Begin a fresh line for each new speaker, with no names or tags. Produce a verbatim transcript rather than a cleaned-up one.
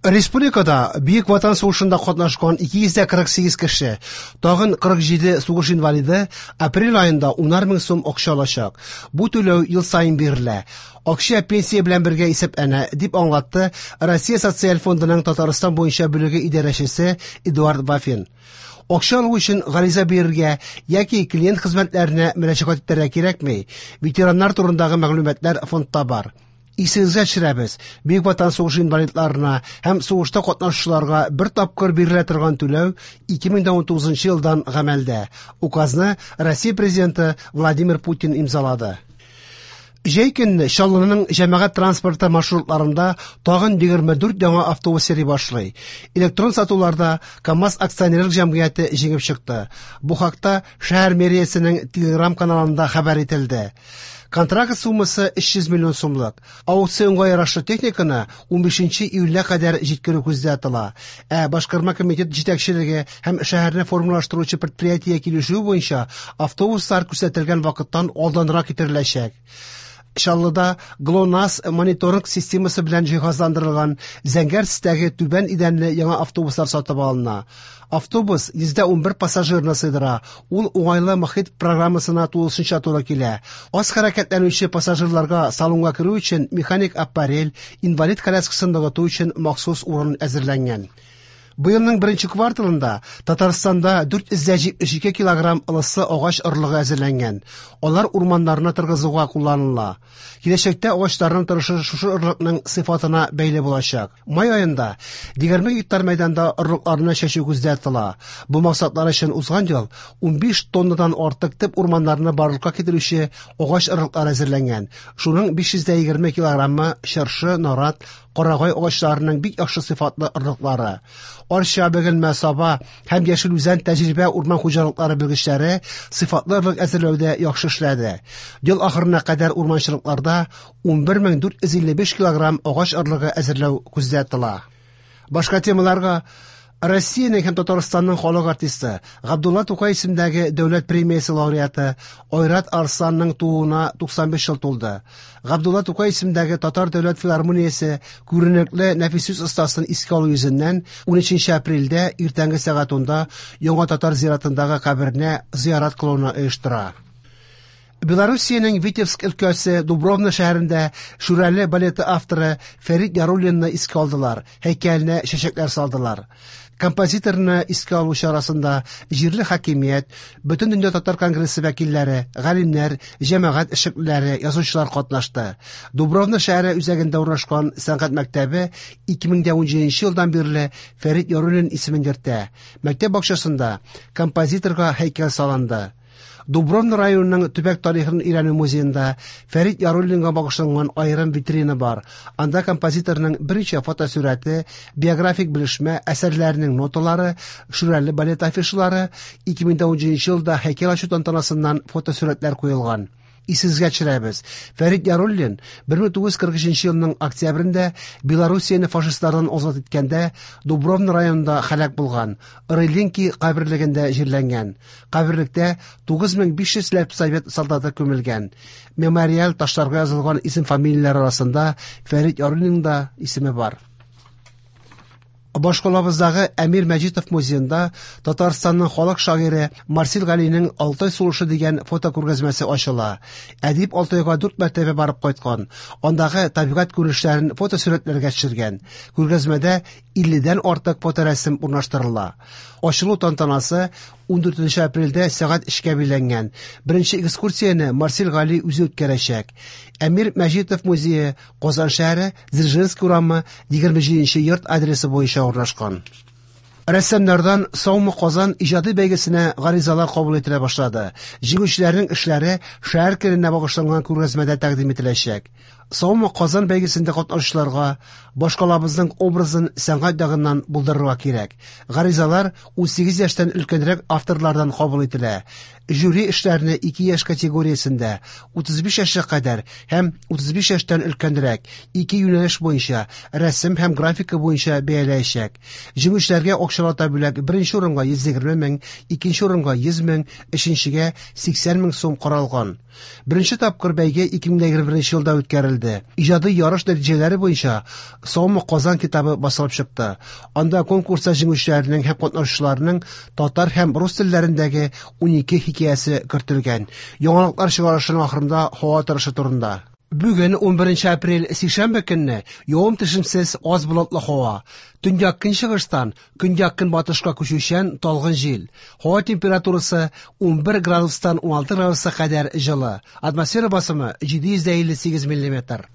Республикада Бөек Ватан сугышында катнашкан ике йөз кырык сигез кеше, тагын кырык җиде сугыш инвалиды апрель айында унар мең сум акча алачак. Бу түләү ел сайын бирелә. Акча пенсия белән бергә исәпләнә, дип аңлатты Россия социаль фондының Татарстан буенча бүлеге идарәчесе Эдуард Бафин. Акча алу өчен гариза бирергә яки клиент хезмәтләренә мөрәҗәгать итәргә кирәкми. Ветераннар турындагы мәгълүматлар фондта бар. Исегезгә төшерәбез, Бөек Ватан сугышы инвалидларына һәм сугышта катнашучыларга бер тапкыр бирелә торган түләү ике мең дә унтугызынчы елдан гамәлдә. Указны Россия президенты Владимир Путин имзалады. Җәй көнне Чаллының җәмәгать транспорты маршрутларында тагын егерме дүрт яңа автобус йөри башлый. Электрон сатуларда КамАЗ акционерлык җәмгыяте җиңеп чыкты. Бу хакта шәһәр мэриясенең Telegram каналында хәбәр ителде. Контракт суммасы өч йөз миллион сумлык. Аукционга ярашлы техниканы ун бишенче июльгә кадәр җиткерү күздә тотыла. Ә башкарма комитет җитәкчелеге һәм шәһәрне формалаштыручы предприятие килешү буенча автобуслар күрсәтелгән вакыттан алданрак китереләчәк. Чаллыда ГЛОНАСС мониторинг системасы белән җиһазландырылган зәңгәр төстәге түбән идәнле яңа автобуслар сатып алына. Автобус йөз ун бер пассажирны сыйдыра. Ул уңайлы мохит программасына тулысынча туры килә. Аз хәрәкәтләнүче пассажирларга салонга керү өчен механик аппарель, инвалид коляскасын ныгыту өчен махсус урын әзерләнгән. Быелның беренче кварталында Татарстанда дүрт йөз җитмеш ике килограмм ылыслы агач орлыгы әзерләнгән. Алар урманнарны торгызуга кулланыла. Киләчәктә агачларның торышы шушы орлыкның сыйфатына бәйле булачак. Май аенда егерме гектар мәйданда орлыкларны чәчү күздә тотыла. Бу максатлар өчен узган ел ун биш тоннадан артык төп урманнарны барлыкка китерүче агач орлыклар әзерләнгән. Шуның биш йөз егерме килограммы чыршы, нарат, карагай агачларының бик яхшы сыйфатлы орлыклары. Арча, Бөгелмә, Саба һәм Яшел Үзән тәҗрибә урман хуҗалыклары белгечләре сыйфатлы орлык әзерләүдә яхшы эшләде. Ел ахырына кадәр урманчылыкларда ун бер мең дүрт йөз илле биш килограмм агач орлыгы әзерләү күздә тотыла. Башка темаларга Россиянең һәм Татарстанның халык артисты Габдулла Тукай исемендәге дәүләт премиясе лауреаты Айрат Арсланның тууына туксан биш ел тулды. Габдулла Тукай исемендәге Татар дәүләт филармониясе күренекле нәфис остасын искә алу йөзеннән унөченче апрельдә иртәнге сәгать унда Яңа Татар зиратындагы каберне зиярат кылуны оештыра. Белоруссиянең Витебск өлкәсе Дубровна шәһәрендә Шүрәле балеты авторы Фәрит Яруллинны искә алдылар, һәйкәленә чәчәкләр салдылар. Композиторны искә алу чарасында җирле хакимият, бөтен дөнья татар конгрессы вәкилләре, галимнәр, җәмәгать эшлеклеләре, язучылар катнашты. Дубровна шәһәре үзәгендә урнашкан сәнгать мәктәбе ике мең дә унҗиденче елдан бирле Фәрит Яруллин исемен йөртә. Мәктәп бакчасында композиторга һәйкәл салынды. Дубровна районының төбәк тарихын өйрәнү музеенда Фәрит Яруллинга багышланган аерым витрина бар. Анда композиторның берничә фотосурәте, биографик белешмә, әсәрләренең ноталары, Шүрәле балет афишалары, ике мең дә унҗиденче елда һәйкәл ачу тантанасыннан фотосурәтләр куелган. Исегезгә төшерәбез. Фәрит Яруллин бер мең тугыз йөз кырык өченче елның октябрендә Белоруссияне фашистлардан азат иткәндә Дубровна районында һәлак булган. Рылинки каберлегендә җирләнгән. Каберлектә тугыз мең биш йөз ләп совет солдаты күмелгән. Мемориал ташларга язылган исем-фамилияләр арасында Фәрит Яруллинның да исеме бар. Башкалабыздагы Әмир Мәҗитов музеенда Татарстанның халык шагыйре Марсел Галинең Алтай сулышы дигән фотокүргәзмәсе ачыла. Әдип Алтайга дүрт мәртәбә барып кайткан. Андагы табигать күренешләрен фотосурәтләргә төшергән. Күргәзмәдә илледән артык фоторәсем урнаштырыла. Ачылу тантанасы ун дүртенче апрельдә сәгать өчкә билгеләнгән. Беренче экскурсияне Марсел Гали үзе үткәрәчәк. Әмир Мәҗитов музее, Казан шәһәре, Дзержинский урамы, егерме җиденче йорт адресы буенча урнашкан. Рәссамнардан Саумы Казан иҗади бәйгесенә гаризалар кабул ителә башлады. Җиңүчеләрнең эшләре шәһәр көненә багышланган күргәзмәдә тәкъдим ителәчәк. Саумы Казан бәйгесендә катнашучыларга башкалабызның образын сәнгать ягыннан булдырырга кирәк. Гаризалар ун сигез яшьтән өлкәнрәк авторлардан кабул ителә. Жюри эшләрне ике яшь категориясендә утыз биш яшькә кадәр һәм утыз биш яшьтән өлкәнрәк ике юнәлеш буенча рәсем һәм графика буенча бәяләячәк. Җиңүчеләргә акчалата бүләк беренче урынга йөз егерме мең, икенче урынга йөз мең, өченчегә сиксән мең сум каралган. Беренче тапкыр бәйге ике мең егерме беренче елда үткәрелде. ителде. Иҗади ярыш нәтиҗәләре буенча Саума Казан китабы басылып чыкты. Анда конкурста җиңүчеләрнең һәм катнашучыларның татар һәм рус телләрендәге унике хикәясе кертелгән. Яңалыклар чыгарышының ахырында һава торышы турында. Бүген унберенче апрель сишәмбе көнне явым-төшемсез аз болытлы һава. Төньяк көнчыгыштан көньяк көнбатышка күчүчән талгын җил. Һава температурасы унбер градустан уналты градуска кадәр җылы. Атмосфера басымы җиде йөз илле сигез миллиметр.